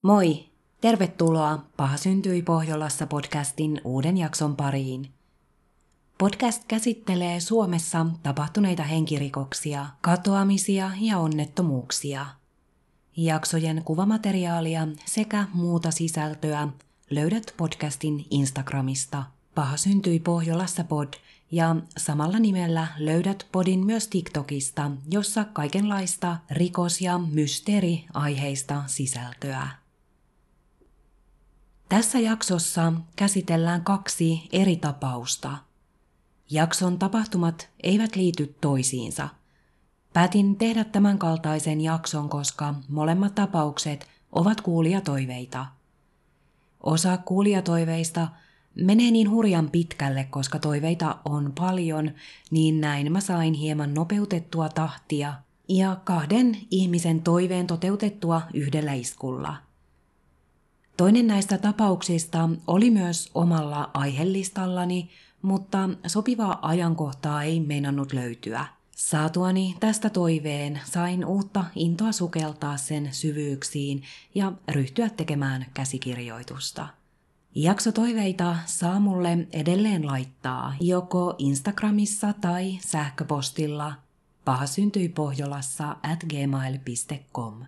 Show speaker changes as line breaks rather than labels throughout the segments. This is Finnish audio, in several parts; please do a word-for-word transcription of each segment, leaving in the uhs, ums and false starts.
Moi! Tervetuloa Paha syntyi Pohjolassa podcastin uuden jakson pariin. Podcast käsittelee Suomessa tapahtuneita henkirikoksia, katoamisia ja onnettomuuksia. Jaksojen kuvamateriaalia sekä muuta sisältöä löydät podcastin Instagramista Paha syntyi Pohjolassa pod ja samalla nimellä löydät podin myös TikTokista, jossa kaikenlaista rikos- ja mysteeriaiheista sisältöä. Tässä jaksossa käsitellään kaksi eri tapausta. Jakson tapahtumat eivät liity toisiinsa. Päätin tehdä tämän kaltaisen jakson, koska molemmat tapaukset ovat kuulijatoiveita. Osa kuulijatoiveista menee niin hurjan pitkälle, koska toiveita on paljon, niin näin mä sain hieman nopeutettua tahtia ja kahden ihmisen toiveen toteutettua yhdellä iskulla. Toinen näistä tapauksista oli myös omalla aihelistallani, mutta sopivaa ajankohtaa ei meinannut löytyä. Saatuani tästä toiveen sain uutta intoa sukeltaa sen syvyyksiin ja ryhtyä tekemään käsikirjoitusta. Jaksotoiveita saa mulle edelleen laittaa joko Instagramissa tai sähköpostilla pahasyntyipohjolassa at gmail piste com.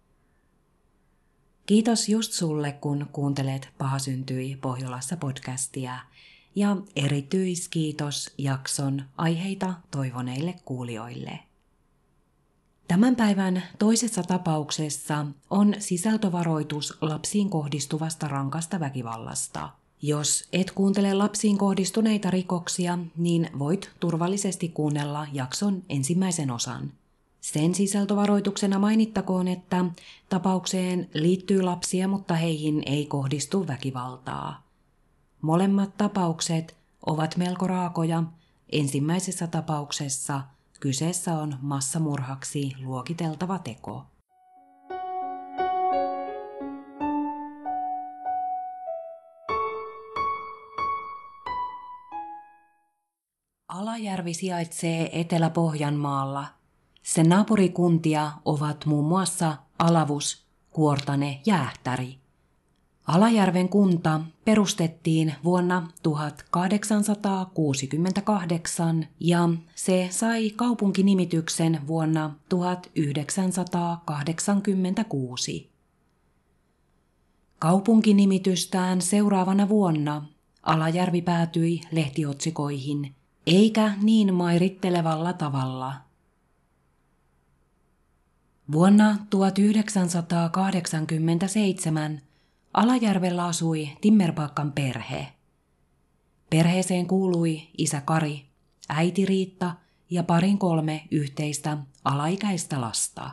Kiitos just sulle, kun kuuntelet Paha syntyi Pohjolassa podcastia, ja erityiskiitos jakson aiheita toivoneille kuulijoille. Tämän päivän toisessa tapauksessa on sisältövaroitus lapsiin kohdistuvasta rankasta väkivallasta. Jos et kuuntele lapsiin kohdistuneita rikoksia, niin voit turvallisesti kuunnella jakson ensimmäisen osan. Sen sisältövaroituksena mainittakoon, että tapaukseen liittyy lapsia, mutta heihin ei kohdistu väkivaltaa. Molemmat tapaukset ovat melko raakoja. Ensimmäisessä tapauksessa kyseessä on massamurhaksi luokiteltava teko. Alajärvi sijaitsee Etelä-Pohjanmaalla. Sen naapurikuntia ovat muun muassa Alavus, Kuortane ja Ähtäri. Alajärven kunta perustettiin vuonna tuhatkahdeksansataakuusikymmentäkahdeksan ja se sai kaupunkinimityksen vuonna tuhatyhdeksänsataakahdeksankymmentäkuusi. Kaupunkinimitystään seuraavana vuonna Alajärvi päätyi lehtiotsikoihin, eikä niin mairittelevalla tavalla. Vuonna tuhatyhdeksänsataakahdeksankymmentäseitsemän Alajärvellä asui Timmerpakkan perhe. Perheeseen kuului isä Kari, äiti Riitta ja parin kolme yhteistä alaikäistä lasta.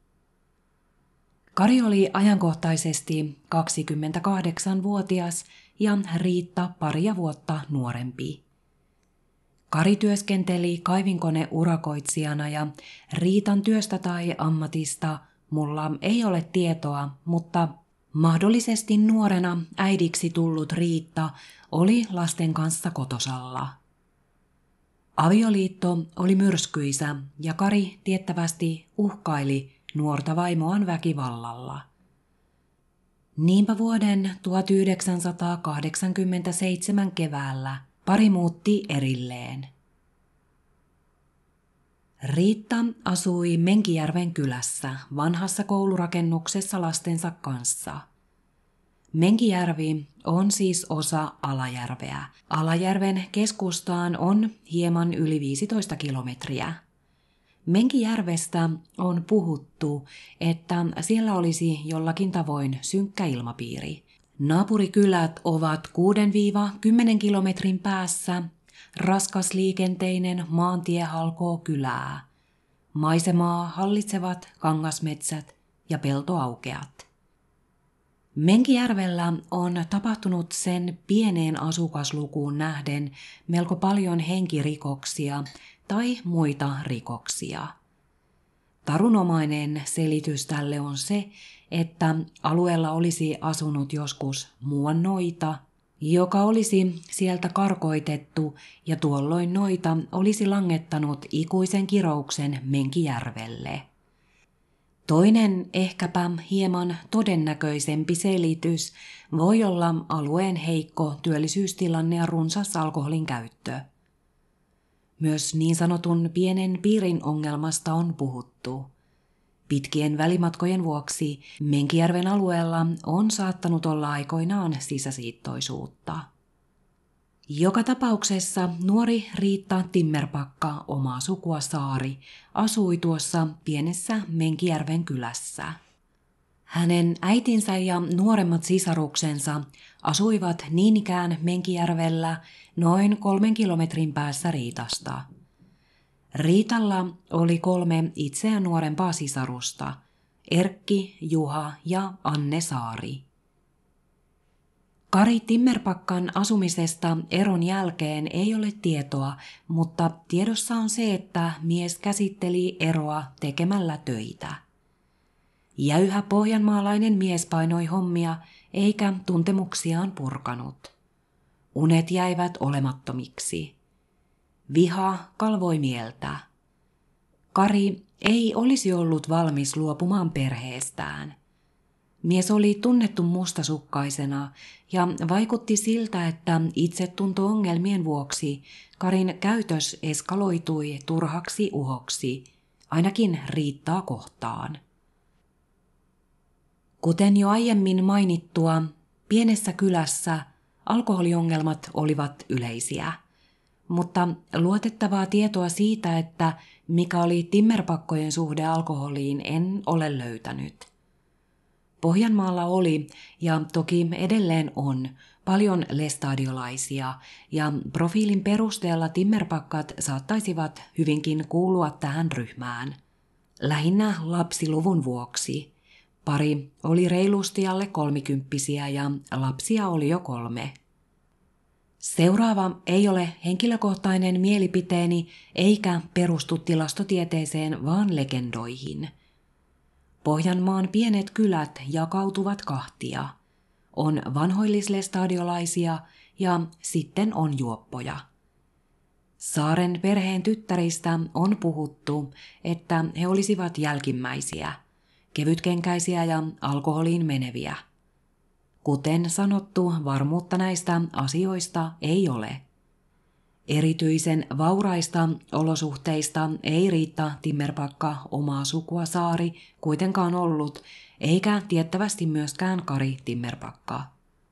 Kari oli ajankohtaisesti kaksikymmentäkahdeksanvuotias ja Riitta paria vuotta nuorempi. Kari työskenteli kaivinkoneurakoitsijana ja Riitan työstä tai ammatista mulla ei ole tietoa, mutta mahdollisesti nuorena äidiksi tullut Riitta oli lasten kanssa kotosalla. Avioliitto oli myrskyisä ja Kari tiettävästi uhkaili nuorta vaimoaan väkivallalla. Niinpä vuoden tuhatyhdeksänsataakahdeksankymmentäseitsemän keväällä pari muutti erilleen. Riitta asui Menkijärven kylässä vanhassa koulurakennuksessa lastensa kanssa. Menkijärvi on siis osa Alajärveä. Alajärven keskustaan on hieman yli viisitoista kilometriä. Menkijärvestä on puhuttu, että siellä olisi jollakin tavoin synkkä ilmapiiri. Naapurikylät ovat kuudesta kymmeneen kilometrin päässä. Raskasliikenteinen maantie halkoo kylää. Maisemaa hallitsevat kangasmetsät ja peltoaukeat. Menkijärvellä on tapahtunut sen pieneen asukaslukuun nähden melko paljon henkirikoksia tai muita rikoksia. Tarunomainen selitys tälle on se, että alueella olisi asunut joskus muuan noita, joka olisi sieltä karkoitettu ja tuolloin noita olisi langettanut ikuisen kirouksen Menkijärvelle. Toinen, ehkäpä hieman todennäköisempi selitys voi olla alueen heikko työllisyystilanne ja runsas alkoholin käyttö. Myös niin sanotun pienen piirin ongelmasta on puhuttu. Pitkien välimatkojen vuoksi Menkijärven alueella on saattanut olla aikoinaan sisäsiittoisuutta. Joka tapauksessa nuori Riitta Timmerpakka, omaa sukua Saari, asui tuossa pienessä Menkijärven kylässä. Hänen äitinsä ja nuoremmat sisaruksensa asuivat niin ikään Menkijärvellä noin kolmen kilometrin päässä Riitasta. Riitalla oli kolme itseään nuorempaa sisarusta, Erkki, Juha ja Anne Saari. Kari Timmerpakkan asumisesta eron jälkeen ei ole tietoa, mutta tiedossa on se, että mies käsitteli eroa tekemällä töitä. Jäyhä pohjanmaalainen mies painoi hommia eikä tuntemuksiaan purkanut. Unet jäivät olemattomiksi. Viha kalvoi mieltä. Kari ei olisi ollut valmis luopumaan perheestään. Mies oli tunnettu mustasukkaisena ja vaikutti siltä, että itsetunto-ongelmien vuoksi Karin käytös eskaloitui turhaksi uhoksi, ainakin Riittaa kohtaan. Kuten jo aiemmin mainittua, pienessä kylässä alkoholiongelmat olivat yleisiä, mutta luotettavaa tietoa siitä, että mikä oli Timmerpakkojen suhde alkoholiin, en ole löytänyt. Pohjanmaalla oli, ja toki edelleen on, paljon lestadiolaisia, ja profiilin perusteella Timmerpakkat saattaisivat hyvinkin kuulua tähän ryhmään. Lähinnä lapsiluvun vuoksi. Pari oli reilusti alle kolmikymppisiä ja lapsia oli jo kolme. Seuraava ei ole henkilökohtainen mielipiteeni eikä perustu tilastotieteeseen, vaan legendoihin. Pohjanmaan pienet kylät jakautuvat kahtia. On vanhoillislestadiolaisia ja sitten on juoppoja. Saaren perheen tyttäristä on puhuttu, että he olisivat jälkimmäisiä, kevytkenkäisiä ja alkoholiin meneviä. Kuten sanottu, varmuutta näistä asioista ei ole. Erityisen vauraista olosuhteista ei Riitta Timmerpakka, omaa sukua Saari, kuitenkaan ollut, eikä tiettävästi myöskään Kari Timmerpakka.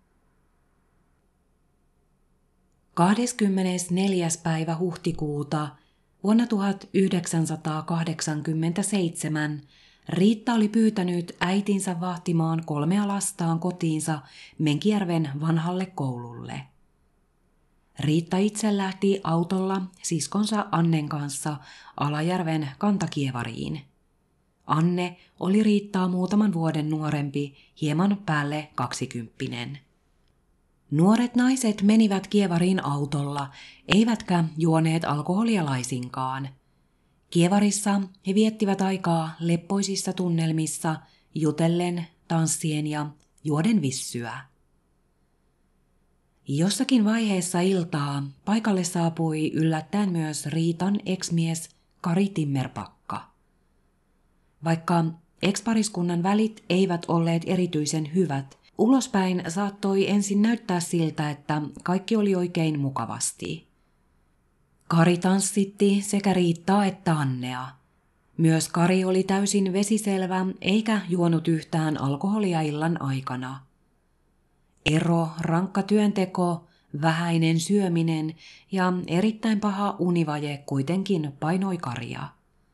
kahdeskymmenesneljäs päivä huhtikuuta vuonna tuhatyhdeksänsataakahdeksankymmentäseitsemän Riitta oli pyytänyt äitinsä vahtimaan kolmea lastaan kotiinsa Menkijärven vanhalle koululle. Riitta itse lähti autolla siskonsa Annen kanssa Alajärven Kantakievariin. Anne oli Riittaa muutaman vuoden nuorempi, hieman päälle kaksikymppinen. Nuoret naiset menivät Kievariin autolla, eivätkä juoneet alkoholia laisinkaan. Kievarissa he viettivät aikaa leppoisissa tunnelmissa, jutellen, tanssien ja juoden vissyä. Jossakin vaiheessa iltaa paikalle saapui yllättäen myös Riitan ex-mies Kari Timmerpakka. Vaikka ex-pariskunnan välit eivät olleet erityisen hyvät, ulospäin saattoi ensin näyttää siltä, että kaikki oli oikein mukavasti. Kari tanssitti sekä Riittaa että Annea. Myös Kari oli täysin vesiselvä eikä juonut yhtään alkoholia illan aikana. Ero, rankka työnteko, vähäinen syöminen ja erittäin paha univaje kuitenkin painoi Karia.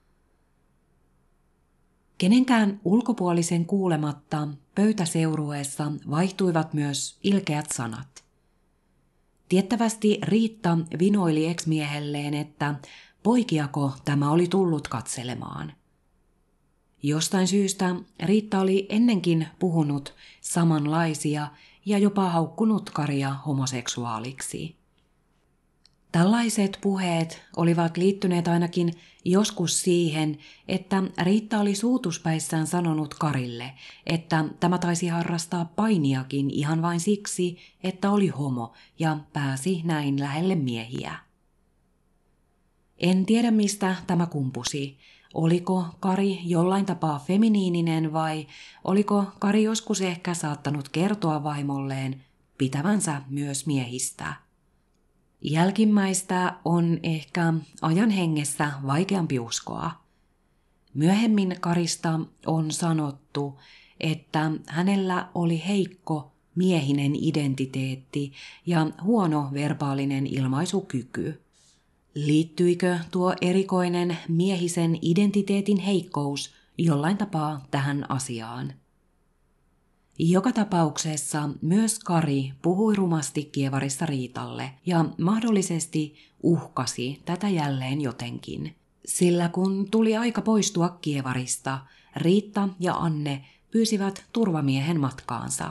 Kenenkään ulkopuolisen kuulematta pöytäseurueessa vaihtuivat myös ilkeät sanat. Tiettävästi Riitta vinoili ex-miehelleen, että poikiako tämä oli tullut katselemaan. Jostain syystä Riitta oli ennenkin puhunut samanlaisia ja jopa haukkunut Karia homoseksuaaliksi. Tällaiset puheet olivat liittyneet ainakin joskus siihen, että Riitta oli suutuspäissään sanonut Karille, että tämä taisi harrastaa painiakin ihan vain siksi, että oli homo ja pääsi näin lähelle miehiä. En tiedä mistä tämä kumpusi. oliko Kari jollain tapaa feminiininen vai oliko Kari joskus ehkä saattanut kertoa vaimolleen pitävänsä myös miehistä. Jälkimmäistä on ehkä ajan hengessä vaikeampi uskoa. Myöhemmin Karista on sanottu, että hänellä oli heikko miehinen identiteetti ja huono verbaalinen ilmaisukyky. Liittyikö tuo erikoinen miehisen identiteetin heikkous jollain tapaa tähän asiaan? Joka tapauksessa myös Kari puhui rumasti kievarista Riitalle ja mahdollisesti uhkasi tätä jälleen jotenkin. Sillä kun tuli aika poistua kievarista, Riitta ja Anne pyysivät turvamiehen matkaansa.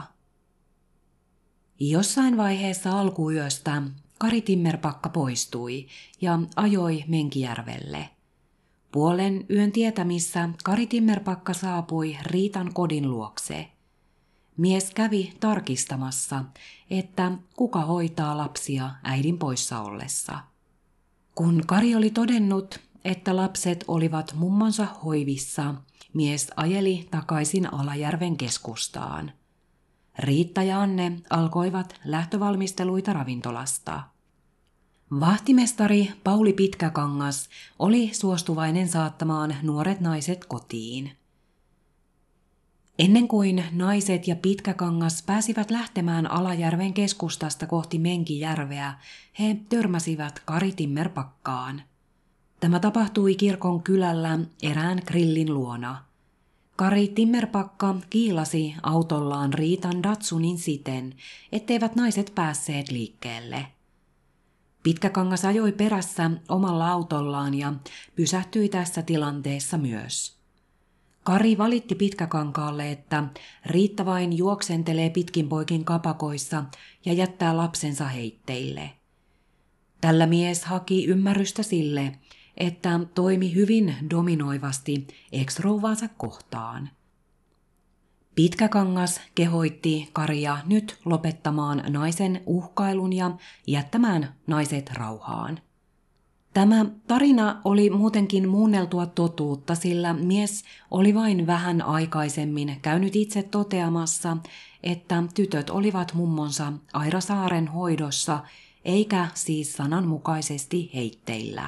Jossain vaiheessa alkuyöstä Kari Timmerpakka poistui ja ajoi Menkijärvelle. Puolen yön tietämissä Kari Timmerpakka saapui Riitan kodin luokse. Mies kävi tarkistamassa, että kuka hoitaa lapsia äidin poissa ollessa. Kun Kari oli todennut, että lapset olivat mummonsa hoivissa, mies ajeli takaisin Alajärven keskustaan. Riitta ja Anne alkoivat lähtövalmisteluita ravintolasta. Vahtimestari Pauli Pitkäkangas oli suostuvainen saattamaan nuoret naiset kotiin. Ennen kuin naiset ja Pitkäkangas pääsivät lähtemään Alajärven keskustasta kohti Menkijärveä, he törmäsivät Kari Timmerpakkaan. Tämä tapahtui kirkon kylällä erään grillin luona. Kari Timmerpakka kiilasi autollaan Riitan Datsunin siten, etteivät naiset päässeet liikkeelle. Pitkäkangas ajoi perässä omalla autollaan ja pysähtyi tässä tilanteessa myös. Kari valitti Pitkäkankaalle, että Riitta vain juoksentelee pitkin poikin kapakoissa ja jättää lapsensa heitteille. Tällä mies haki ymmärrystä sille, että toimi hyvin dominoivasti ex-rouvaansa kohtaan. Pitkäkangas kehoitti Karia nyt lopettamaan naisen uhkailun ja jättämään naiset rauhaan. Tämä tarina oli muutenkin muunneltua totuutta, sillä mies oli vain vähän aikaisemmin käynyt itse toteamassa, että tytöt olivat mummonsa Aira Saaren hoidossa, eikä siis sananmukaisesti heitteillä.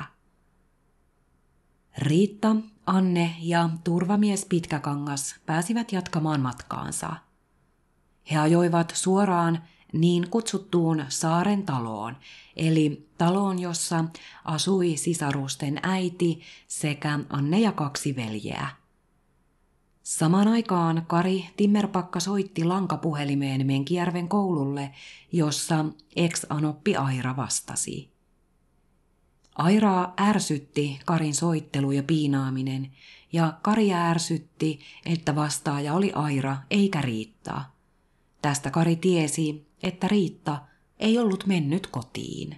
Riitta, Anne ja turvamies Pitkäkangas pääsivät jatkamaan matkaansa. He ajoivat suoraan niin kutsuttuun Saaren taloon, eli taloon, jossa asui sisarusten äiti sekä Anne ja kaksi veljeä. Samaan aikaan Kari Timmerpakka soitti lankapuhelimeen Menkijärven koululle, jossa ex-anoppi Aira vastasi. Airaa ärsytti Karin soittelu ja piinaaminen, ja Karia ärsytti, että vastaaja oli Aira eikä Riitta. Tästä Kari tiesi, että Riitta ei ollut mennyt kotiin.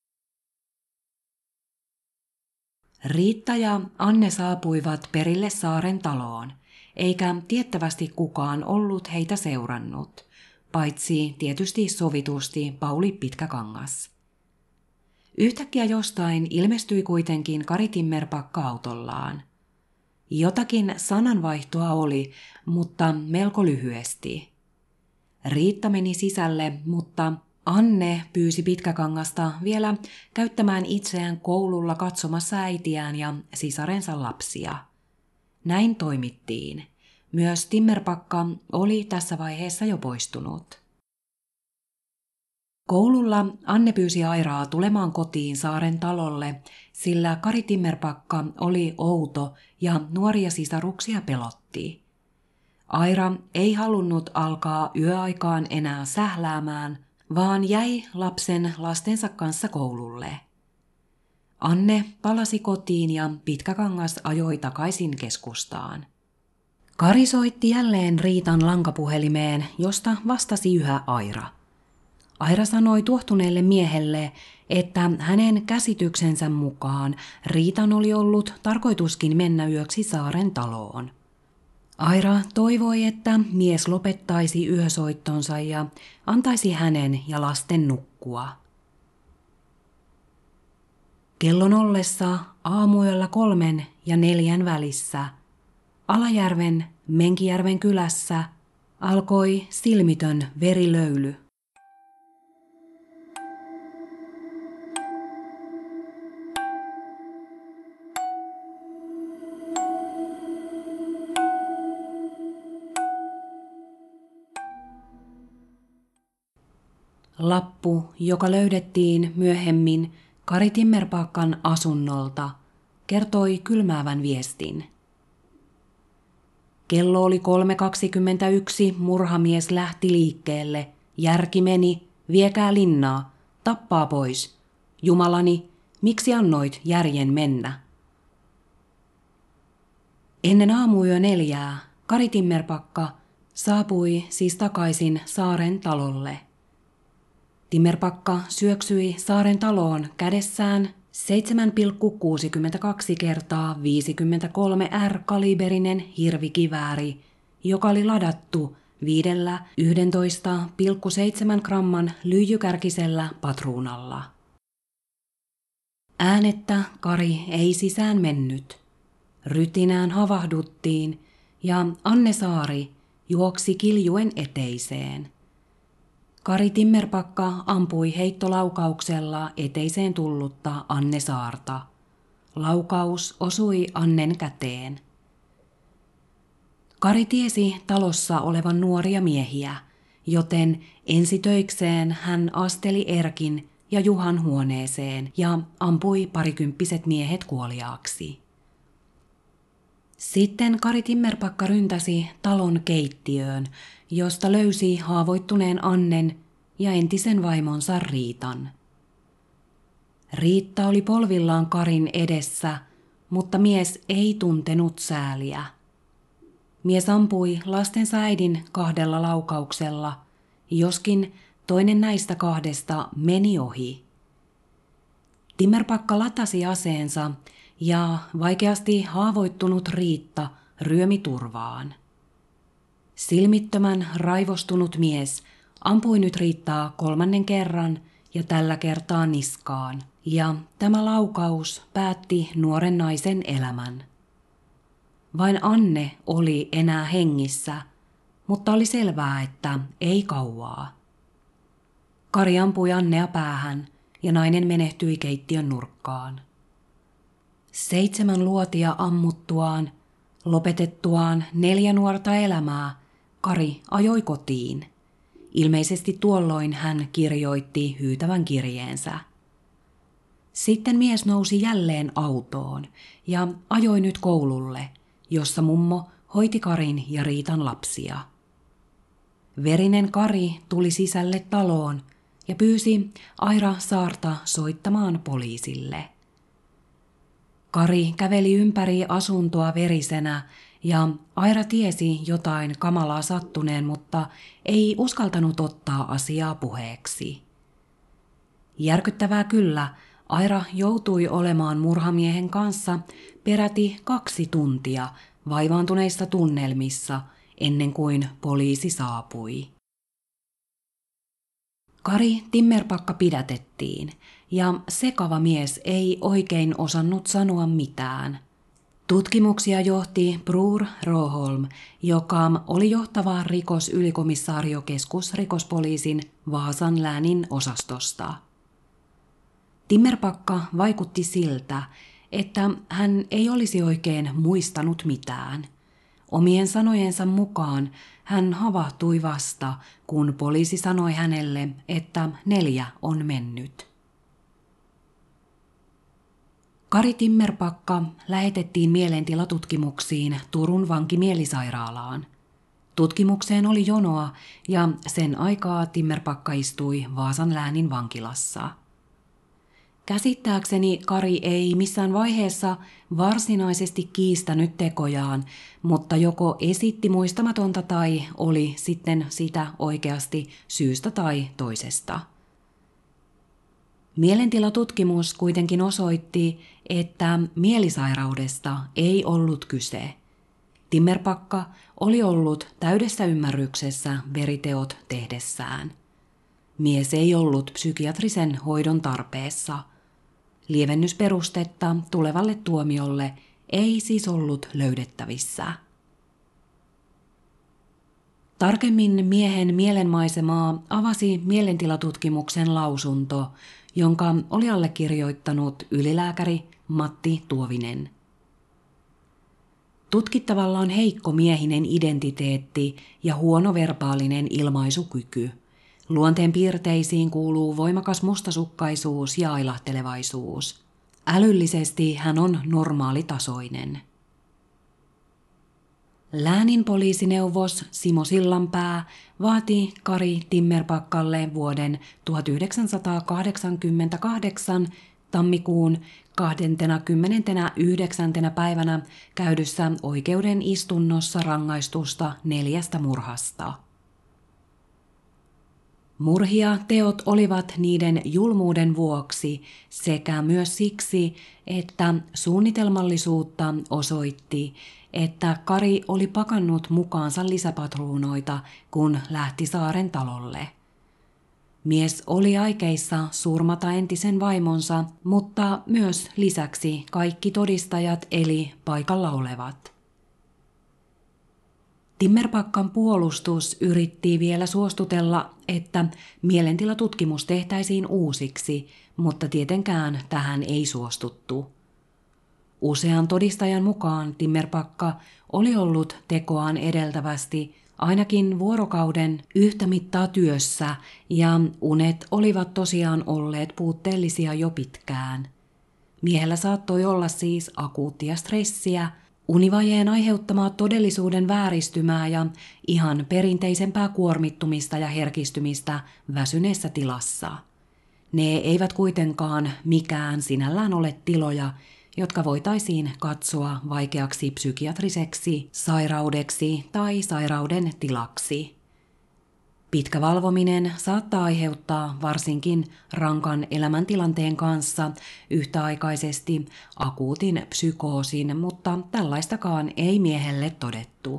Riitta ja Anne saapuivat perille Saaren taloon, eikä tiettävästi kukaan ollut heitä seurannut, paitsi tietysti sovitusti Pauli Pitkäkangas. Yhtäkkiä jostain ilmestyi kuitenkin Kari Timmerpakka autollaan. Jotakin sananvaihtoa oli, mutta melko lyhyesti. Riitta meni sisälle, mutta Anne pyysi Pitkäkangasta vielä käyttämään itseään koululla katsomassa äitiään ja sisarensa lapsia. Näin toimittiin. Myös Timmerpakka oli tässä vaiheessa jo poistunut. Koululla Anne pyysi Airaa tulemaan kotiin Saaren talolle, sillä Kari Timmerpakka oli outo ja nuoria sisaruksia pelotti. Aira ei halunnut alkaa yöaikaan enää sähläämään, vaan jäi lapsen lastensa kanssa koululle. Anne palasi kotiin ja Pitkäkangas ajoi takaisin keskustaan. Kari soitti jälleen Riitan lankapuhelimeen, josta vastasi yhä Aira. Aira sanoi tuohtuneelle miehelle, että hänen käsityksensä mukaan Riitan oli ollut tarkoituskin mennä yöksi Saaren taloon. Aira toivoi, että mies lopettaisi yösoittonsa ja antaisi hänen ja lasten nukkua. Kellon ollessa aamuyöllä kolmen ja neljän välissä Alajärven Menkijärven kylässä alkoi silmitön verilöyly. Lappu, joka löydettiin myöhemmin Kari Timmerpakkan asunnolta, kertoi kylmäävän viestin. Kello oli kolme kaksikymmentäyksi, murhamies lähti liikkeelle. Järki meni, viekää linnaa, tappaa pois. Jumalani, miksi annoit järjen mennä? Ennen aamuyö neljää Kari Timmerpakka saapui siis takaisin Saaren talolle. Timmerpakka syöksyi Saaren taloon kädessään seitsemän pilkku kuusikymmentäkaksi kertaa viisikymmentäkolme R-kaliberinen hirvikivääri, joka oli ladattu viidellä yksitoista pilkku seitsemän gramman lyijykärkisellä patruunalla. Äänettä Kari ei sisään mennyt. Rytinään havahduttiin ja Anne Saari juoksi kiljuen eteiseen. Kari Timmerpakka ampui heittolaukauksella eteiseen tullutta Anne Saarta. Laukaus osui Annen käteen. Kari tiesi talossa olevan nuoria miehiä, joten ensitöikseen hän asteli Erkin ja Juhan huoneeseen ja ampui parikymppiset miehet kuoliaaksi. Sitten Kari Timmerpakka ryntäsi talon keittiöön, josta löysi haavoittuneen Annen ja entisen vaimonsa Riitan. Riitta oli polvillaan Karin edessä, mutta mies ei tuntenut sääliä. Mies ampui lastensa äidin kahdella laukauksella, joskin toinen näistä kahdesta meni ohi. Timmerpakka latasi aseensa ja vaikeasti haavoittunut Riitta ryömi turvaan. Silmittömän raivostunut mies ampui nyt Riittaa kolmannen kerran ja tällä kertaa niskaan, ja tämä laukaus päätti nuoren naisen elämän. Vain Anne oli enää hengissä, mutta oli selvää, että ei kauaa. Kari ampui Annea päähän ja nainen menehtyi keittiön nurkkaan. Seitsemän luotia ammuttuaan, lopetettuaan neljä nuorta elämää, Kari ajoi kotiin. Ilmeisesti tuolloin hän kirjoitti hyytävän kirjeensä. Sitten mies nousi jälleen autoon ja ajoi nyt koululle, jossa mummo hoiti Karin ja Riitan lapsia. Verinen Kari tuli sisälle taloon ja pyysi Aira Saarta soittamaan poliisille. Kari käveli ympäri asuntoa verisenä ja Aira tiesi jotain kamalaa sattuneen, mutta ei uskaltanut ottaa asiaa puheeksi. Järkyttävää kyllä, Aira joutui olemaan murhamiehen kanssa peräti kaksi tuntia vaivaantuneissa tunnelmissa ennen kuin poliisi saapui. Kari Timmerpakka pidätettiin ja sekava mies ei oikein osannut sanoa mitään. Tutkimuksia johti Bror Roholm, joka oli johtava rikosylikomissaario keskusrikospoliisin Vaasan läänin osastosta. Timmerpakka vaikutti siltä, että hän ei olisi oikein muistanut mitään. Omien sanojensa mukaan hän havahtui vasta, kun poliisi sanoi hänelle, että neljä on mennyt. Kari Timmerpakka lähetettiin mielentilatutkimuksiin Turun vankimielisairaalaan. Tutkimukseen oli jonoa ja sen aikaa Timmerpakka istui Vaasan läänin vankilassa. Käsittääkseni Kari ei missään vaiheessa varsinaisesti kiistänyt tekojaan, mutta joko esitti muistamatonta tai oli sitten sitä oikeasti syystä tai toisesta. Mielentilatutkimus kuitenkin osoitti, että mielisairaudesta ei ollut kyse. Timmerpakka oli ollut täydessä ymmärryksessä veriteot tehdessään. Mies ei ollut psykiatrisen hoidon tarpeessa. Lievennysperustetta tulevalle tuomiolle ei siis ollut löydettävissä. Tarkemmin miehen mielenmaisemaa avasi mielentilatutkimuksen lausunto, jonka oli allekirjoittanut ylilääkäri Matti Tuovinen. Tutkittavalla on heikko miehinen identiteetti ja huono verbaalinen ilmaisukyky. Luonteen piirteisiin kuuluu voimakas mustasukkaisuus ja ailahtelevaisuus. Älyllisesti hän on normaalitasoinen. Läänin poliisineuvos Simo Sillanpää vaati Kari Timmerpakkalle vuoden tuhatyhdeksänsataakahdeksankymmentäkahdeksan tammikuun kahdeskymmenesyhdeksäs päivänä käydyssä oikeuden istunnossa rangaistusta neljästä murhasta. Murhia teot olivat niiden julmuuden vuoksi sekä myös siksi, että suunnitelmallisuutta osoitti, että Kari oli pakannut mukaansa lisäpatruunoita, kun lähti Saaren talolle. Mies oli aikeissa surmata entisen vaimonsa, mutta myös lisäksi kaikki todistajat eli paikalla olevat. Timmerpakkan puolustus yritti vielä suostutella, että mielentilatutkimus tehtäisiin uusiksi, mutta tietenkään tähän ei suostuttu. Usean todistajan mukaan Timmerpakka oli ollut tekoaan edeltävästi ainakin vuorokauden yhtä mittaa työssä ja unet olivat tosiaan olleet puutteellisia jo pitkään. Miehellä saattoi olla siis akuuttia stressiä, univajeen aiheuttamaa todellisuuden vääristymää ja ihan perinteisempää kuormittumista ja herkistymistä väsyneessä tilassa. Ne eivät kuitenkaan mikään sinällään ole tiloja, jotka voitaisiin katsoa vaikeaksi psykiatriseksi sairaudeksi tai sairauden tilaksi. Pitkä valvominen saattaa aiheuttaa varsinkin rankan elämäntilanteen kanssa yhtäaikaisesti akuutin psykoosin, mutta tällaistakaan ei miehelle todettu.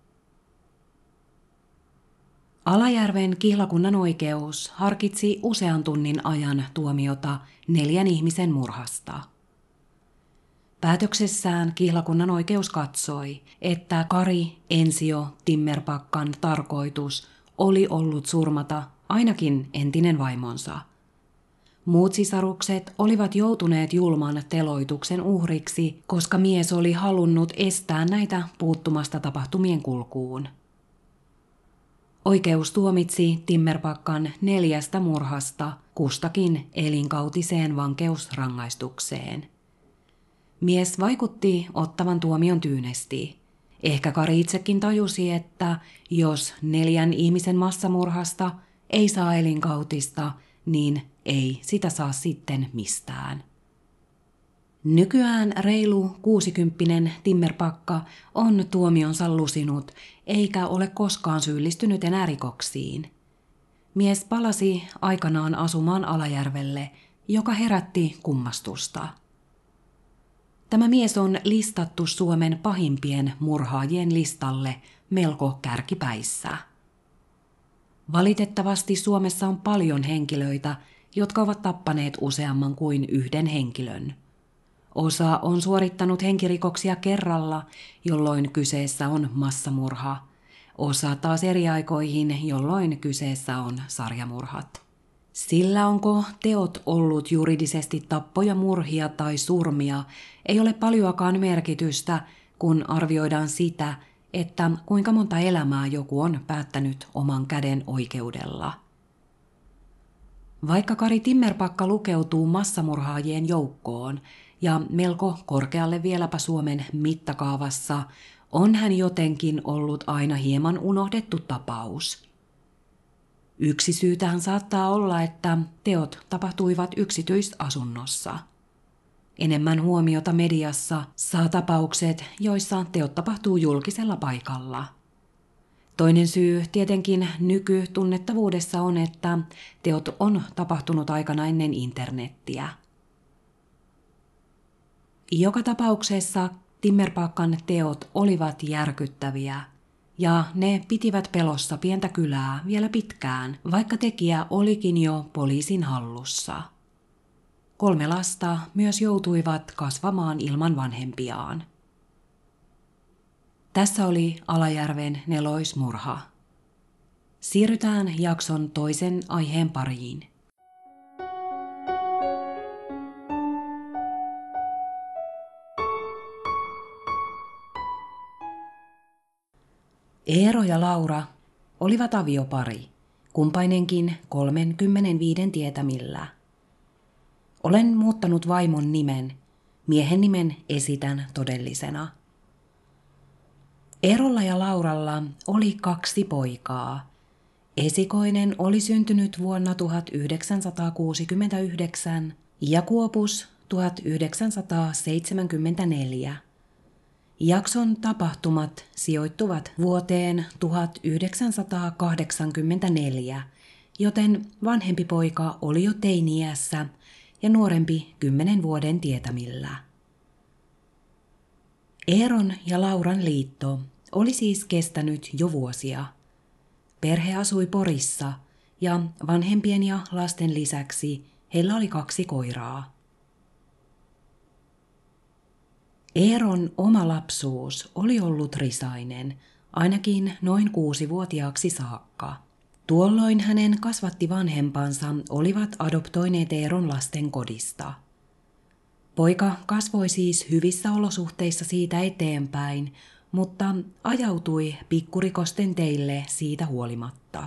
Alajärven kihlakunnan oikeus harkitsi usean tunnin ajan tuomiota neljän ihmisen murhasta. Päätöksessään kihlakunnan oikeus katsoi, että Kari Ensio Timmerpakkan tarkoitus oli ollut surmata ainakin entinen vaimonsa. Muut sisarukset olivat joutuneet julman teloituksen uhriksi, koska mies oli halunnut estää näitä puuttumasta tapahtumien kulkuun. Oikeus tuomitsi Timmerpakkan neljästä murhasta kustakin elinkautiseen vankeusrangaistukseen. Mies vaikutti ottavan tuomion tyynesti. Ehkä Kari itsekin tajusi, että jos neljän ihmisen massamurhasta ei saa elinkautista, niin ei sitä saa sitten mistään. Nykyään reilu kuusikymppinen Timmerpakka on tuomionsa lusinut, eikä ole koskaan syyllistynyt enää rikoksiin. Mies palasi aikanaan asumaan Alajärvelle, joka herätti kummastusta. Tämä mies on listattu Suomen pahimpien murhaajien listalle melko kärkipäissä. Valitettavasti Suomessa on paljon henkilöitä, jotka ovat tappaneet useamman kuin yhden henkilön. Osa on suorittanut henkirikoksia kerralla, jolloin kyseessä on massamurha. Osa taas eri aikoihin, jolloin kyseessä on sarjamurhat. Sillä onko teot ollut juridisesti tappoja, murhia tai surmia, ei ole paljoakaan merkitystä, kun arvioidaan sitä, että kuinka monta elämää joku on päättänyt oman käden oikeudella. Vaikka Kari Timmerpakka lukeutuu massamurhaajien joukkoon ja melko korkealle vieläpä Suomen mittakaavassa, on hän jotenkin ollut aina hieman unohdettu tapaus. Yksi syy tähän saattaa olla, että teot tapahtuivat yksityisasunnossa. Enemmän huomiota mediassa saa tapaukset, joissa teot tapahtuu julkisella paikalla. Toinen syy tietenkin nykytunnettavuudessa on, että teot on tapahtunut aikana ennen internettiä. Joka tapauksessa Timmerpakkan teot olivat järkyttäviä. Ja ne pitivät pelossa pientä kylää vielä pitkään, vaikka tekijä olikin jo poliisin hallussa. Kolme lasta myös joutuivat kasvamaan ilman vanhempiaan. Tässä oli Alajärven neloismurha. Siirrytään jakson toisen aiheen pariin. Eero ja Laura olivat aviopari, kumpainenkin kolmekymmentäviisi tietämillä. Olen muuttanut vaimon nimen, miehen nimen esitän todellisena. Eerolla ja Lauralla oli kaksi poikaa. Esikoinen oli syntynyt vuonna tuhatyhdeksänsataakuusikymmentäyhdeksän ja Kuopus tuhatyhdeksänsataaseitsemänkymmentäneljä. Jakson tapahtumat sijoittuvat vuoteen tuhatyhdeksänsataakahdeksankymmentäneljä, joten vanhempi poika oli jo teini-iässä ja nuorempi kymmenen vuoden tietämillä. Eeron ja Lauran liitto oli siis kestänyt jo vuosia. Perhe asui Porissa ja vanhempien ja lasten lisäksi heillä oli kaksi koiraa. Eeron oma lapsuus oli ollut risainen, ainakin noin kuusivuotiaaksi saakka. Tuolloin hänen kasvatti vanhempansa olivat adoptoineet Eeron lasten kodista. Poika kasvoi siis hyvissä olosuhteissa siitä eteenpäin, mutta ajautui pikkurikosten teille siitä huolimatta.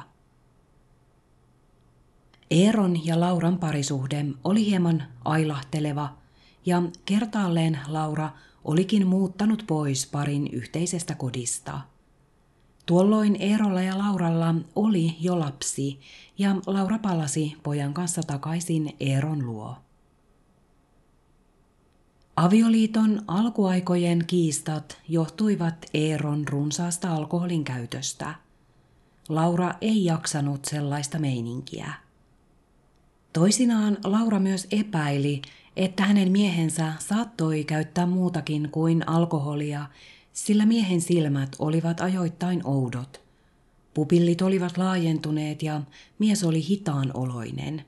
Eeron ja Lauran parisuhde oli hieman ailahteleva ja kertaalleen Laura olikin muuttanut pois parin yhteisestä kodista. Tuolloin Eerolla ja Lauralla oli jo lapsi ja Laura palasi pojan kanssa takaisin Eeron luo. Avioliiton alkuaikojen kiistat johtuivat Eeron runsaasta alkoholin käytöstä. Laura ei jaksanut sellaista meininkiä. Toisinaan Laura myös epäili, että hänen miehensä saattoi käyttää muutakin kuin alkoholia, sillä miehen silmät olivat ajoittain oudot. Pupillit olivat laajentuneet ja mies oli hitaan oloinen.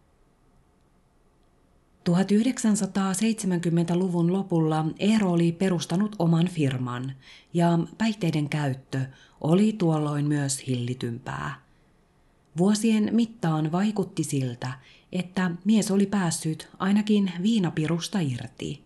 tuhatyhdeksänsataaseitsemänkymmentäluvun lopulla Eero oli perustanut oman firman ja päihteiden käyttö oli tuolloin myös hillitympää. Vuosien mittaan vaikutti siltä, että mies oli päässyt ainakin viinapirusta irti.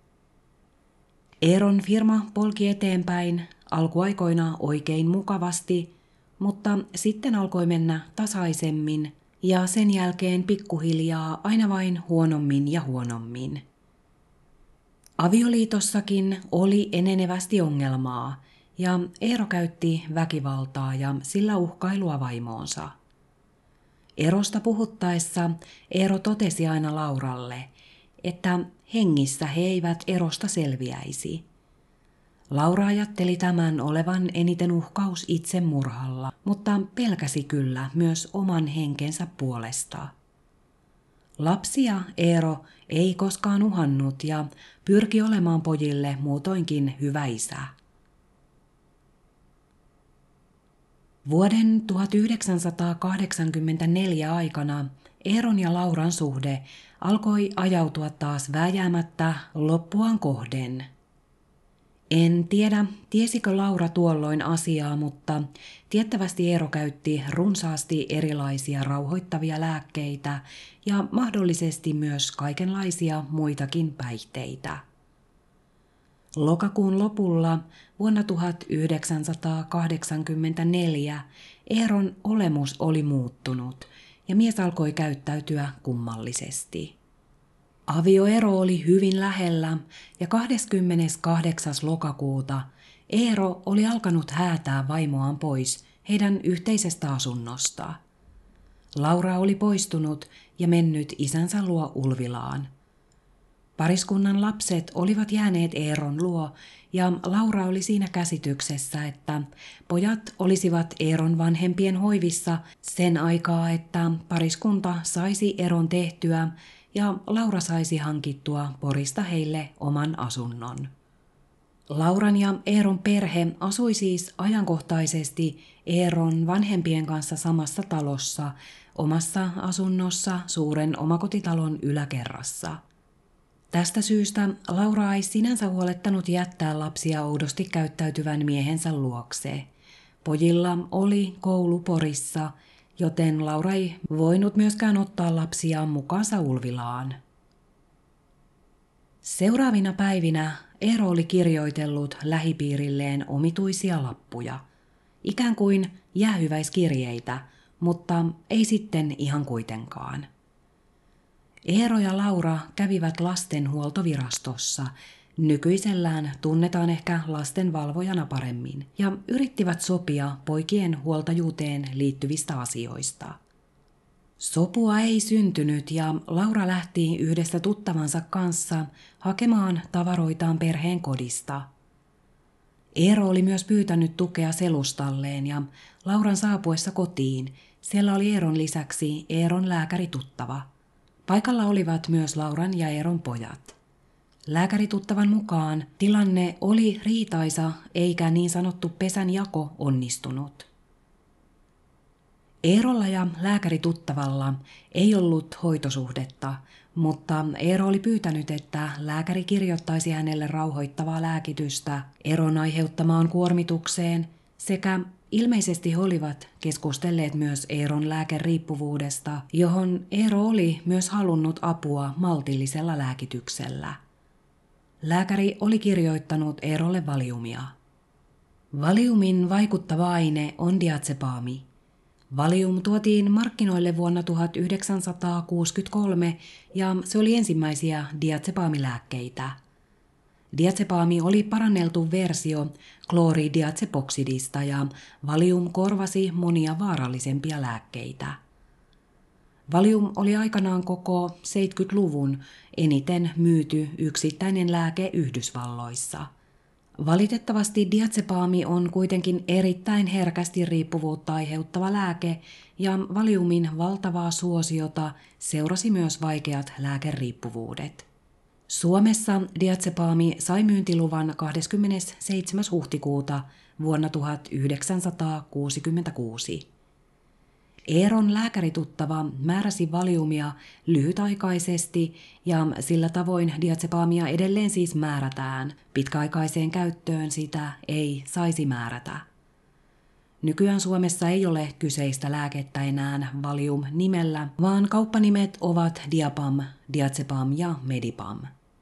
Eeron firma polki eteenpäin alkuaikoina oikein mukavasti, mutta sitten alkoi mennä tasaisemmin ja sen jälkeen pikkuhiljaa aina vain huonommin ja huonommin. Avioliitossakin oli enenevästi ongelmaa ja Eero käytti väkivaltaa ja sillä uhkailua vaimoonsa. Erosta puhuttaessa Eero totesi aina Lauralle, että hengissä he eivät erosta selviäisi. Laura ajatteli tämän olevan eniten uhkaus itsemurhalla, mutta pelkäsi kyllä myös oman henkensä puolesta. Lapsia Eero ei koskaan uhannut ja pyrki olemaan pojille muutoinkin hyvä isä. Vuoden tuhatyhdeksänsataakahdeksankymmentäneljä aikana Eeron ja Lauran suhde alkoi ajautua taas vääjäämättä loppuaan kohden. En tiedä, tiesikö Laura tuolloin asiaa, mutta tiettävästi Eero käytti runsaasti erilaisia rauhoittavia lääkkeitä ja mahdollisesti myös kaikenlaisia muitakin päihteitä. Lokakuun lopulla vuonna tuhatyhdeksänsataakahdeksankymmentäneljä Eeron olemus oli muuttunut ja mies alkoi käyttäytyä kummallisesti. Avioero oli hyvin lähellä ja kahdeskymmeneskahdeksas lokakuuta Eero oli alkanut häätää vaimoaan pois heidän yhteisestä asunnosta. Laura oli poistunut ja mennyt isänsä luo Ulvilaan. Pariskunnan lapset olivat jääneet Eeron luo ja Laura oli siinä käsityksessä, että pojat olisivat Eeron vanhempien hoivissa sen aikaa, että pariskunta saisi eron tehtyä ja Laura saisi hankittua Porista heille oman asunnon. Lauran ja Eeron perhe asui siis ajankohtaisesti Eeron vanhempien kanssa samassa talossa, omassa asunnossa suuren omakotitalon yläkerrassa. Tästä syystä Laura ei sinänsä huolettanut jättää lapsia oudosti käyttäytyvän miehensä luokse. Pojilla oli koulu Porissa, joten Laura ei voinut myöskään ottaa lapsiaan mukaansa Ulvilaan. Seuraavina päivinä Eero oli kirjoitellut lähipiirilleen omituisia lappuja, ikään kuin jäähyväiskirjeitä, mutta ei sitten ihan kuitenkaan. Eero ja Laura kävivät lastenhuoltovirastossa, nykyisellään tunnetaan ehkä lastenvalvojana paremmin, ja yrittivät sopia poikien huoltajuuteen liittyvistä asioista. Sopua ei syntynyt ja Laura lähti yhdessä tuttavansa kanssa hakemaan tavaroitaan perheen kodista. Eero oli myös pyytänyt tukea selustalleen ja Lauran saapuessa kotiin siellä oli Eeron lisäksi Eeron lääkärituttava. Paikalla olivat myös Lauran ja Eeron pojat. Lääkärituttavan mukaan tilanne oli riitaisa eikä niin sanottu pesänjako onnistunut. Eerolla ja lääkärituttavalla ei ollut hoitosuhdetta, mutta Eero oli pyytänyt, että lääkäri kirjoittaisi hänelle rauhoittavaa lääkitystä Eeron aiheuttamaan kuormitukseen sekä ilmeisesti he olivat keskustelleet myös Eeron lääkeriippuvuudesta, johon Eero oli myös halunnut apua maltillisella lääkityksellä. Lääkäri oli kirjoittanut Eerolle valiumia. Valiumin vaikuttava aine on diazepaami. Valium tuotiin markkinoille vuonna tuhatyhdeksänsataakuusikymmentäkolme ja se oli ensimmäisiä diazepaamilääkkeitä. Diazepaami oli paranneltu versio klooridiazepoksidista ja Valium korvasi monia vaarallisempia lääkkeitä. Valium oli aikanaan koko seitsemänkymmentäluvun eniten myyty yksittäinen lääke Yhdysvalloissa. Valitettavasti diazepaami on kuitenkin erittäin herkästi riippuvuutta aiheuttava lääke ja Valiumin valtavaa suosiota seurasi myös vaikeat lääkeriippuvuudet. Suomessa diazepaami sai myyntiluvan kahdeskymmenesseitsemäs huhtikuuta vuonna tuhatyhdeksänsataakuusikymmentäkuusi. Eeron lääkärituttava määräsi valiumia lyhytaikaisesti ja sillä tavoin diazepaamia edelleen siis määrätään. Pitkäaikaiseen käyttöön sitä ei saisi määrätä. Nykyään Suomessa ei ole kyseistä lääkettä enää Valium-nimellä, vaan kauppanimet ovat Diapam, Diazepam ja Medipam.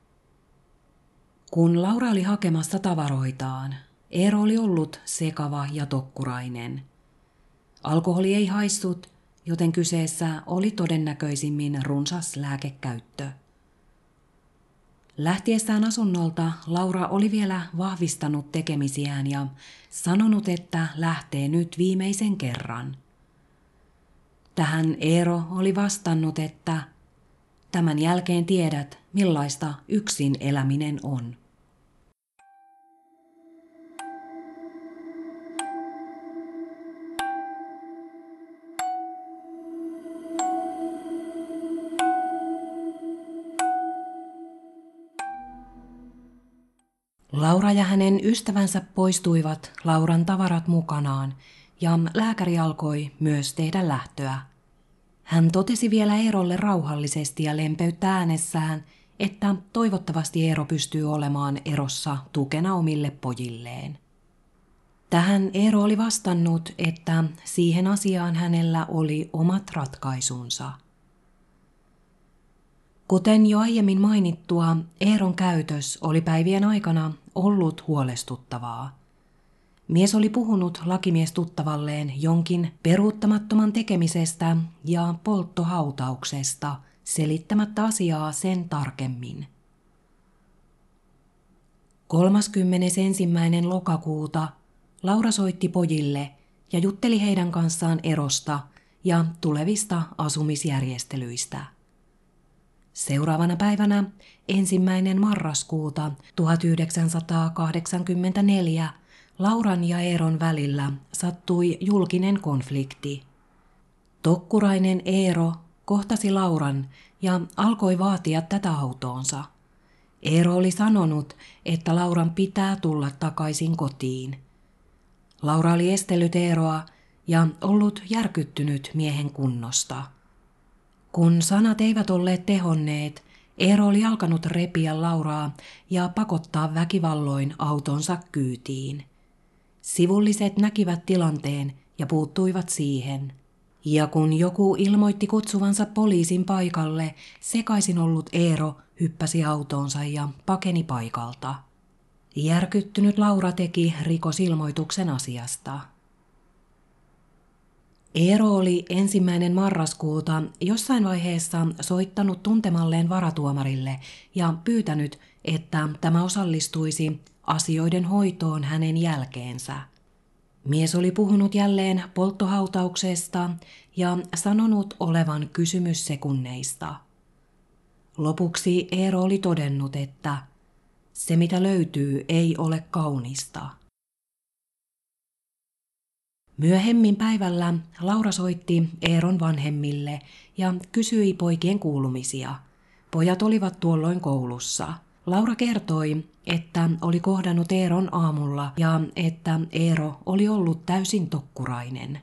Kun Laura oli hakemassa tavaroitaan, Eero oli ollut sekava ja tokkurainen. Alkoholi ei haissut, joten kyseessä oli todennäköisimmin runsas lääkekäyttö. Lähtiessään asunnolta Laura oli vielä vahvistanut tekemisiään ja sanonut, että lähtee nyt viimeisen kerran. Tähän Eero oli vastannut, että tämän jälkeen tiedät, millaista yksin eläminen on. Laura ja hänen ystävänsä poistuivat Lauran tavarat mukanaan ja lääkäri alkoi myös tehdä lähtöä. Hän totesi vielä Eerolle rauhallisesti ja lempeyttä äänessään, että toivottavasti Eero pystyy olemaan erossa tukena omille pojilleen. Tähän Eero oli vastannut, että siihen asiaan hänellä oli omat ratkaisunsa. Kuten jo aiemmin mainittua, Eeron käytös oli päivien aikana ollut huolestuttavaa. Mies oli puhunut lakimiestuttavalleen jonkin peruuttamattoman tekemisestä ja polttohautauksesta, selittämättä asiaa sen tarkemmin. kolmaskymmenesensimmäinen lokakuuta Laura soitti pojille ja jutteli heidän kanssaan erosta ja tulevista asumisjärjestelyistä. Seuraavana päivänä ensimmäinen marraskuuta tuhatyhdeksänsataakahdeksankymmentäneljä Lauran ja Eeron välillä sattui julkinen konflikti. Tokkurainen Eero kohtasi Lauran ja alkoi vaatia tätä autoonsa. Eero oli sanonut, että Lauran pitää tulla takaisin kotiin. Laura oli estellyt Eeroa ja ollut järkyttynyt miehen kunnosta. Kun sanat eivät olleet tehonneet, Eero oli alkanut repiä Lauraa ja pakottaa väkivalloin autonsa kyytiin. Sivulliset näkivät tilanteen ja puuttuivat siihen. Ja kun joku ilmoitti kutsuvansa poliisin paikalle, sekaisin ollut Eero hyppäsi autoonsa ja pakeni paikalta. Järkyttynyt Laura teki rikosilmoituksen asiasta. Eero oli ensimmäinen marraskuuta jossain vaiheessa soittanut tuntemalleen varatuomarille ja pyytänyt, että tämä osallistuisi asioiden hoitoon hänen jälkeensä. Mies oli puhunut jälleen polttohautauksesta ja sanonut olevan kysymys sekunneista. Lopuksi Eero oli todennut, että se mitä löytyy ei ole kaunista. Myöhemmin päivällä Laura soitti Eeron vanhemmille ja kysyi poikien kuulumisia. Pojat olivat tuolloin koulussa. Laura kertoi, että oli kohdannut Eeron aamulla ja että Eero oli ollut täysin tokkurainen.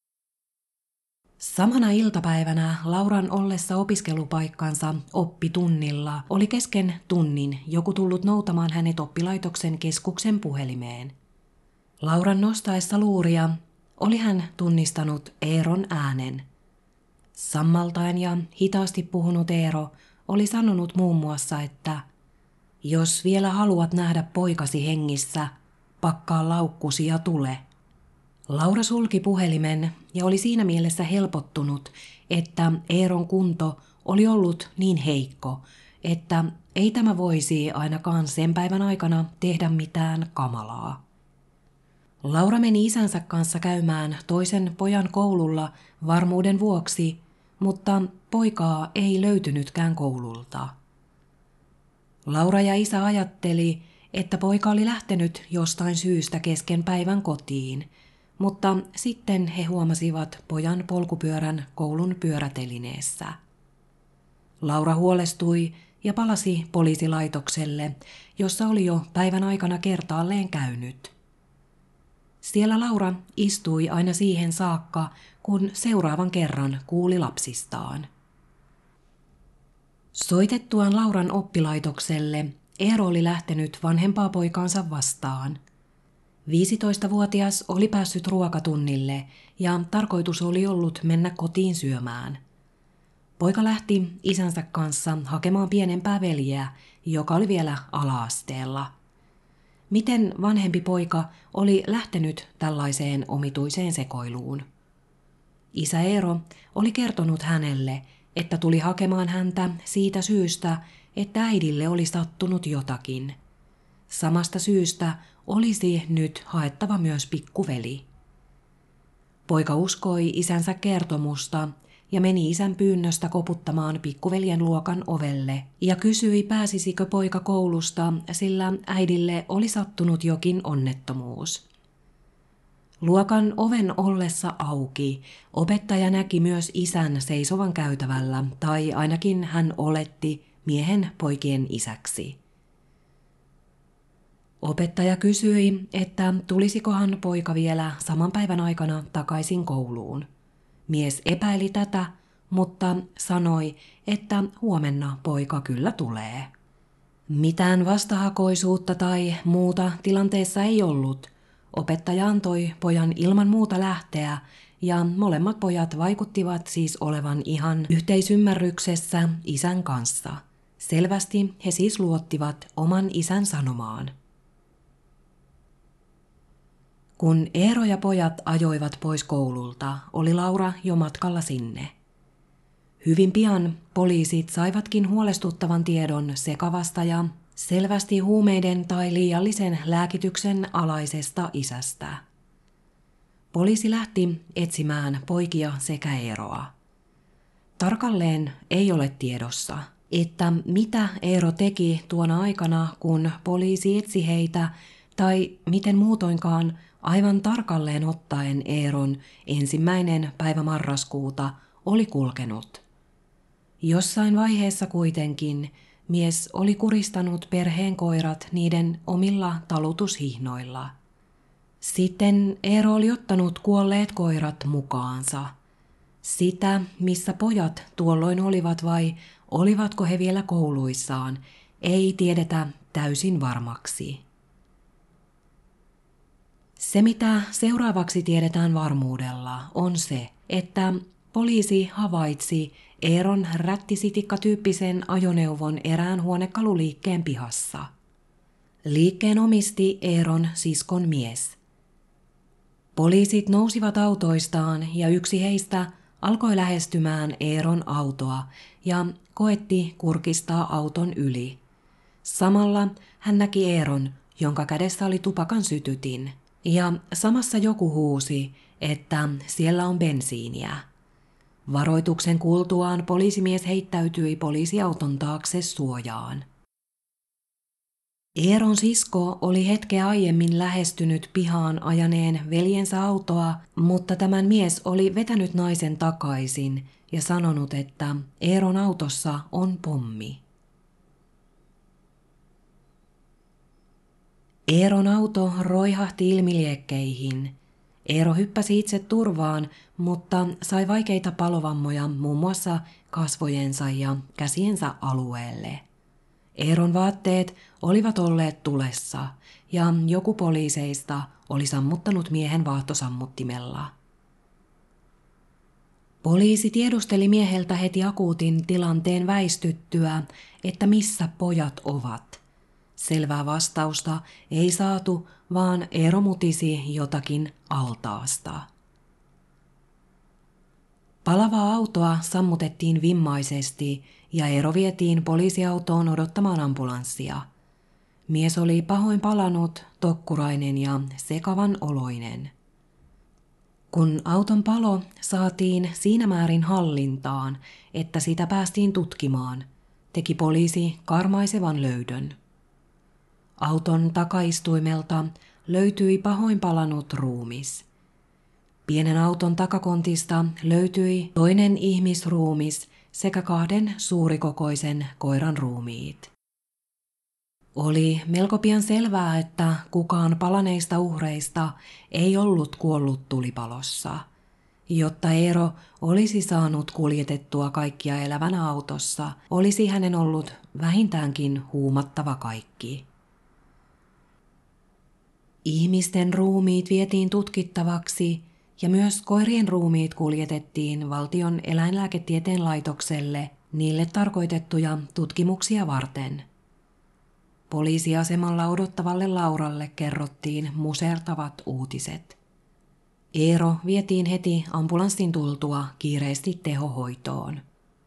Samana iltapäivänä Lauran ollessa opiskelupaikkansa oppitunnilla oli kesken tunnin joku tullut noutamaan hänet oppilaitoksen keskuksen puhelimeen. Lauran nostaessa luuria oli hän tunnistanut Eeron äänen. Sammaltaen ja hitaasti puhunut Eero oli sanonut muun muassa, että jos vielä haluat nähdä poikasi hengissä, pakkaa laukkusi ja tule. Laura sulki puhelimen ja oli siinä mielessä helpottunut, että Eeron kunto oli ollut niin heikko, että ei tämä voisi ainakaan sen päivän aikana tehdä mitään kamalaa. Laura meni isänsä kanssa käymään toisen pojan koululla varmuuden vuoksi, mutta poikaa ei löytynytkään koululta. Laura ja isä ajatteli, että poika oli lähtenyt jostain syystä kesken päivän kotiin, mutta sitten he huomasivat pojan polkupyörän koulun pyörätelineessä. Laura huolestui ja palasi poliisilaitokselle, jossa oli jo päivän aikana kertaalleen käynyt. Siellä Laura istui aina siihen saakka, kun seuraavan kerran kuuli lapsistaan. Soitettuaan Lauran oppilaitokselle Eero oli lähtenyt vanhempaa poikaansa vastaan. viisitoistavuotias oli päässyt ruokatunnille ja tarkoitus oli ollut mennä kotiin syömään. Poika lähti isänsä kanssa hakemaan pienempää veljeä, joka oli vielä ala-asteella. Miten vanhempi poika oli lähtenyt tällaiseen omituiseen sekoiluun? Isä Eero oli kertonut hänelle, että tuli hakemaan häntä siitä syystä, että äidille oli sattunut jotakin. Samasta syystä olisi nyt haettava myös pikkuveli. Poika uskoi isänsä kertomusta ja meni isän pyynnöstä koputtamaan pikkuveljen luokan ovelle ja kysyi, pääsisikö poika koulusta, sillä äidille oli sattunut jokin onnettomuus. Luokan oven ollessa auki opettaja näki myös isän seisovan käytävällä, tai ainakin hän oletti miehen poikien isäksi. Opettaja kysyi, että tulisikohan poika vielä saman päivän aikana takaisin kouluun. Mies epäili tätä, mutta sanoi, että huomenna poika kyllä tulee. Mitään vastahakoisuutta tai muuta tilanteessa ei ollut. Opettaja antoi pojan ilman muuta lähteä ja molemmat pojat vaikuttivat siis olevan ihan yhteisymmärryksessä isän kanssa. Selvästi he siis luottivat oman isän sanomaan. Kun Eero ja pojat ajoivat pois koululta, oli Laura jo matkalla sinne. Hyvin pian poliisit saivatkin huolestuttavan tiedon sekavasta ja selvästi huumeiden tai liiallisen lääkityksen alaisesta isästä. Poliisi lähti etsimään poikia sekä Eeroa. Tarkalleen ei ole tiedossa, että mitä Eero teki tuona aikana, kun poliisi etsi heitä, tai miten muutoinkaan aivan tarkalleen ottaen Eeron ensimmäinen päivä marraskuuta oli kulkenut. Jossain vaiheessa kuitenkin mies oli kuristanut perheen koirat niiden omilla talutushihnoilla. Sitten Eero oli ottanut kuolleet koirat mukaansa. Sitä, missä pojat tuolloin olivat vai olivatko he vielä kouluissaan, ei tiedetä täysin varmaksi. Se, mitä seuraavaksi tiedetään varmuudella, on se, että poliisi havaitsi Eeron rättisitikka-tyyppisen ajoneuvon erään huonekaluliikkeen pihassa. Liikkeen omisti Eeron siskon mies. Poliisit nousivat autoistaan ja yksi heistä alkoi lähestymään Eeron autoa ja koetti kurkistaa auton yli. Samalla hän näki Eeron, jonka kädessä oli tupakan sytytin, ja samassa joku huusi, että siellä on bensiiniä. Varoituksen kuultuaan poliisimies heittäytyi poliisiauton taakse suojaan. Eeron sisko oli hetkeä aiemmin lähestynyt pihaan ajaneen veljensä autoa, mutta tämän mies oli vetänyt naisen takaisin ja sanonut, että Eeron autossa on pommi. Eeron auto roihahti ilmiliekkeihin. Eero hyppäsi itse turvaan, mutta sai vaikeita palovammoja muun muassa kasvojensa ja käsiensä alueelle. Eeron vaatteet olivat olleet tulessa ja joku poliiseista oli sammuttanut miehen vaahtosammuttimella. Poliisi tiedusteli mieheltä heti akuutin tilanteen väistyttyä, että missä pojat ovat. Selvää vastausta ei saatu, vaan Eero mutisi jotakin altaasta. Palavaa autoa sammutettiin vimmaisesti ja Eero vietiin poliisiautoon odottamaan ambulanssia. Mies oli pahoin palanut, tokkurainen ja sekavan oloinen. Kun auton palo saatiin siinä määrin hallintaan, että sitä päästiin tutkimaan, teki poliisi karmaisevan löydön. Auton takaistuimelta löytyi pahoin palanut ruumis. Pienen auton takakontista löytyi toinen ihmisruumis sekä kahden suurikokoisen koiran ruumiit. Oli melko pian selvää, että kukaan palaneista uhreista ei ollut kuollut tulipalossa. Jotta Eero olisi saanut kuljetettua kaikkia elävänä autossa, olisi hänen ollut vähintäänkin huumattava kaikki. Ihmisten ruumiit vietiin tutkittavaksi ja myös koirien ruumiit kuljetettiin valtion eläinlääketieteen laitokselle niille tarkoitettuja tutkimuksia varten. Poliisiasemalla odottavalle Lauralle kerrottiin musertavat uutiset. Eero vietiin heti ambulanssin tultua kiireesti tehohoitoon.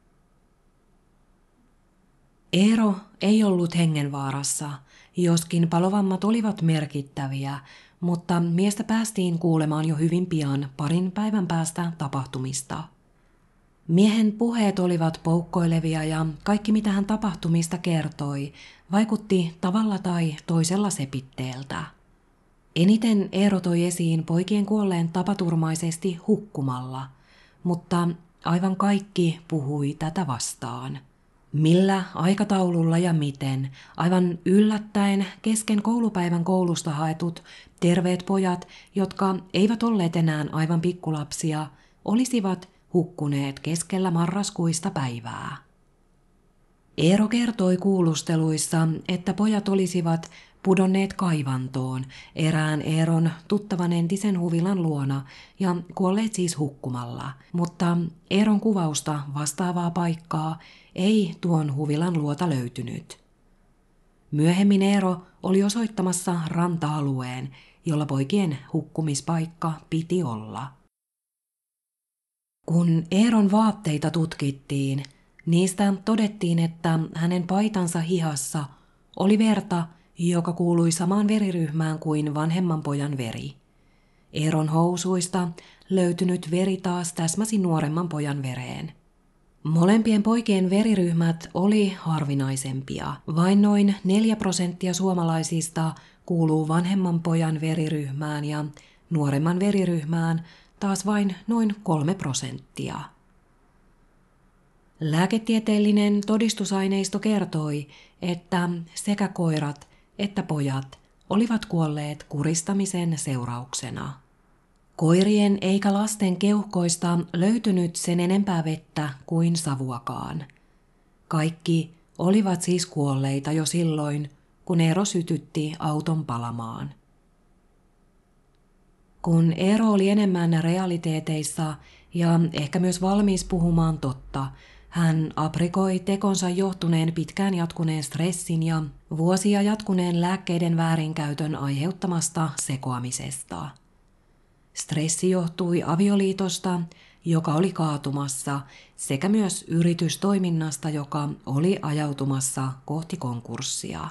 Eero ei ollut hengenvaarassa, joskin palovammat olivat merkittäviä, mutta miestä päästiin kuulemaan jo hyvin pian parin päivän päästä tapahtumista. Miehen puheet olivat poukkoilevia ja kaikki mitä hän tapahtumista kertoi vaikutti tavalla tai toisella sepitteeltä. Eniten Eero toi esiin poikien kuolleen tapaturmaisesti hukkumalla, mutta aivan kaikki puhui tätä vastaan. Millä aikataululla ja miten, aivan yllättäen kesken koulupäivän koulusta haetut terveet pojat, jotka eivät olleet enää aivan pikkulapsia, olisivat hukkuneet keskellä marraskuista päivää. Eero kertoi kuulusteluissa, että pojat olisivat pudonneet kaivantoon erään Eeron tuttavan entisen huvilan luona ja kuolleet siis hukkumalla, mutta Eeron kuvausta vastaavaa paikkaa ei tuon huvilan luota löytynyt. Myöhemmin Eero oli osoittamassa ranta-alueen, jolla poikien hukkumispaikka piti olla. Kun Eeron vaatteita tutkittiin, niistä todettiin, että hänen paitansa hihassa oli verta, joka kuului samaan veriryhmään kuin vanhemman pojan veri. Eeron housuista löytynyt veri taas täsmäsi nuoremman pojan vereen. Molempien poikien veriryhmät oli harvinaisempia. Vain noin neljä prosenttia suomalaisista kuuluu vanhemman pojan veriryhmään ja nuoremman veriryhmään taas vain noin kolme prosenttia. Lääketieteellinen todistusaineisto kertoi, että sekä koirat että pojat olivat kuolleet kuristamisen seurauksena. Koirien eikä lasten keuhkoista löytynyt sen enempää vettä kuin savuakaan. Kaikki olivat siis kuolleita jo silloin, kun Eero sytytti auton palamaan. Kun Eero oli enemmän realiteeteissa ja ehkä myös valmis puhumaan totta, hän aprikoi tekonsa johtuneen pitkään jatkuneen stressin ja vuosia jatkuneen lääkkeiden väärinkäytön aiheuttamasta sekoamisesta. Stressi johtui avioliitosta, joka oli kaatumassa, sekä myös yritystoiminnasta, joka oli ajautumassa kohti konkurssia.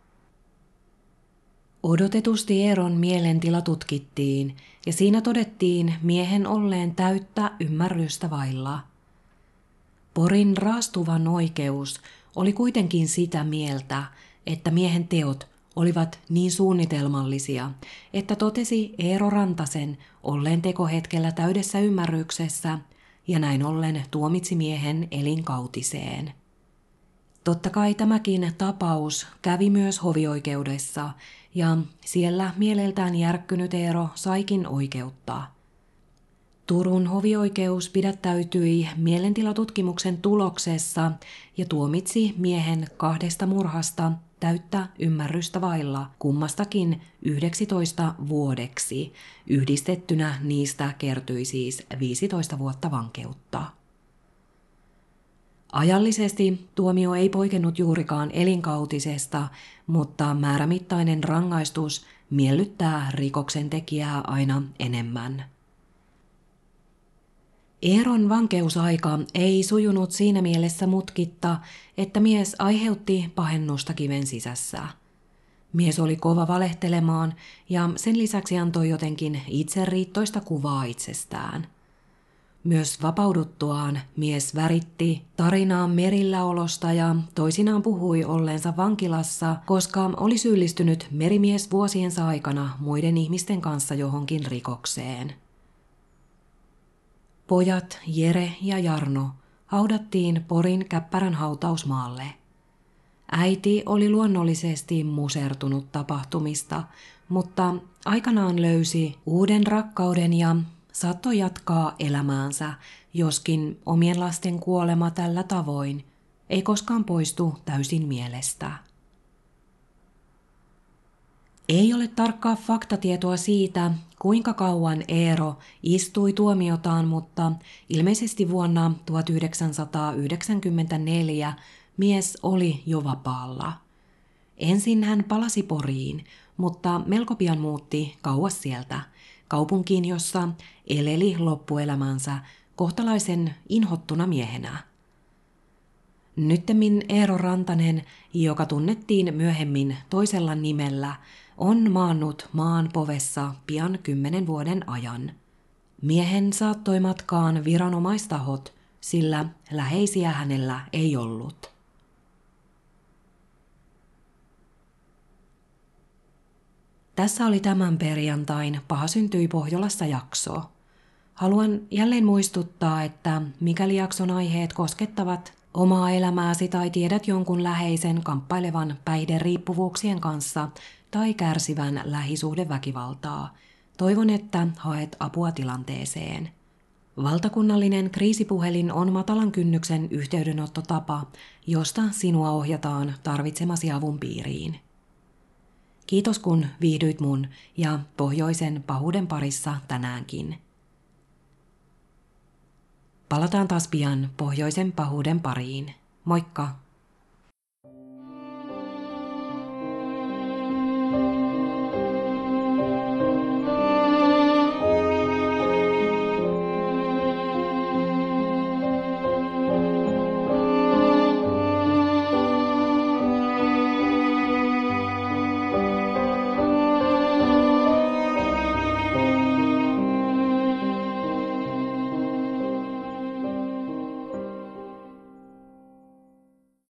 Odotetusti Eeron mielentila tutkittiin ja siinä todettiin miehen olleen täyttä ymmärrystä vailla. Porin raastuvan oikeus oli kuitenkin sitä mieltä, että miehen teot olivat niin suunnitelmallisia, että totesi Eero Rantasen olleen tekohetkellä täydessä ymmärryksessä ja näin ollen tuomitsi miehen elinkautiseen. Totta kai tämäkin tapaus kävi myös hovioikeudessa ja siellä mieleltään järkkynyt Eero saikin oikeutta. Turun hovioikeus pidättäytyi mielentilatutkimuksen tuloksessa ja tuomitsi miehen kahdesta murhasta täyttä ymmärrystä vailla kummastakin yhdeksitoista vuodeksi. Yhdistettynä niistä kertyi siis viisitoista vuotta vankeutta. Ajallisesti tuomio ei poikennut juurikaan elinkautisesta, mutta määrämittainen rangaistus miellyttää rikoksen tekijää aina enemmän. Eeron vankeusaika ei sujunut siinä mielessä mutkitta, että mies aiheutti pahennusta kiven sisässä. Mies oli kova valehtelemaan ja sen lisäksi antoi jotenkin itseriittoista kuvaa itsestään. Myös vapauduttuaan mies väritti tarinaa merilläolosta ja toisinaan puhui olleensa vankilassa, koska oli syyllistynyt merimies vuosiensa aikana muiden ihmisten kanssa johonkin rikokseen. Pojat Jere ja Jarno haudattiin Porin Käppärän hautausmaalle. Äiti oli luonnollisesti musertunut tapahtumista, mutta aikanaan löysi uuden rakkauden ja saattoi jatkaa elämäänsä, joskin omien lasten kuolema tällä tavoin ei koskaan poistu täysin mielestä. Ei ole tarkkaa faktatietoa siitä, kuinka kauan Eero istui tuomiotaan, mutta ilmeisesti vuonna tuhatyhdeksänsataayhdeksänkymmentäneljä mies oli jo vapaalla. Ensin hän palasi Poriin, mutta melko pian muutti kauas sieltä, kaupunkiin, jossa eleli loppuelämänsä kohtalaisen inhottuna miehenä. Nyttemmin Eero Rantanen, joka tunnettiin myöhemmin toisella nimellä, on maannut maan povessa pian kymmenen vuoden ajan. Miehen saattoi matkaan viranomaistahot, sillä läheisiä hänellä ei ollut. Tässä oli tämän perjantain Paha syntyi Pohjolassa -jakso. Haluan jälleen muistuttaa, että mikäli jakson aiheet koskettavat omaa elämääsi tai tiedät jonkun läheisen kamppailevan päihderiippuvuuksien kanssa tai kärsivän lähisuhdeväkivaltaa, toivon, että haet apua tilanteeseen. Valtakunnallinen kriisipuhelin on matalan kynnyksen yhteydenottotapa, josta sinua ohjataan tarvitsemasi avun piiriin. Kiitos kun viihdyit mun ja pohjoisen pahuuden parissa tänäänkin. Palataan taas pian pohjoisen pahuuden pariin. Moikka!